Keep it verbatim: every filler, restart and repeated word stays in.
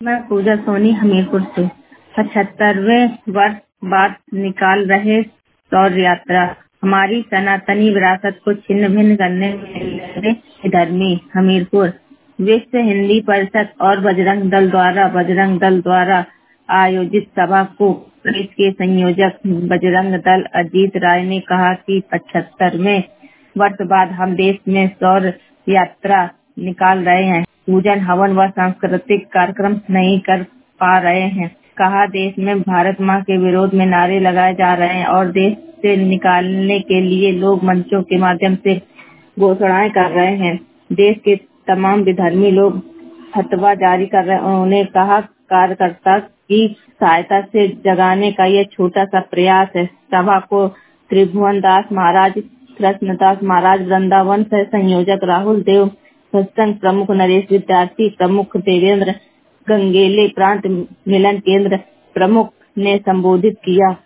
मैं पूजा सोनी हमीरपुर से पचहत्तरवें वर्ष बाद निकाल रहे शौर्य यात्रा। हमारी सनातनी विरासत को छिन्न भिन्न करने में लगे धर्मी हमीरपुर विश्व हिंदी परिषद और बजरंग दल द्वारा बजरंग दल द्वारा आयोजित सभा को प्रदेश के संयोजक बजरंग दल अजीत राय ने कहा कि पचहत्तरवें वर्ष बाद हम देश में शौर्य यात्रा निकाल रहे हैं। पूजन हवन व सांस्कृतिक कार्यक्रम नहीं कर पा रहे हैं। कहा, देश में भारत माँ के विरोध में नारे लगाए जा रहे हैं और देश से निकालने के लिए लोग मंचों के माध्यम से घोषणाएं कर रहे हैं। देश के तमाम विधर्मी लोग फतवा जारी कर रहे हैं। उन्होंने कहा, कार्यकर्ता की सहायता से जगाने का यह छोटा सा प्रयास है। सभा को त्रिभुवन दास महाराज, कृष्णदास महाराज वृंदावन से संयोजक राहुल देव, सत्संग प्रमुख नरेश, विद्यार्थी प्रमुख देवेंद्र, गंगेले प्रांत मिलन केंद्र प्रमुख ने संबोधित किया।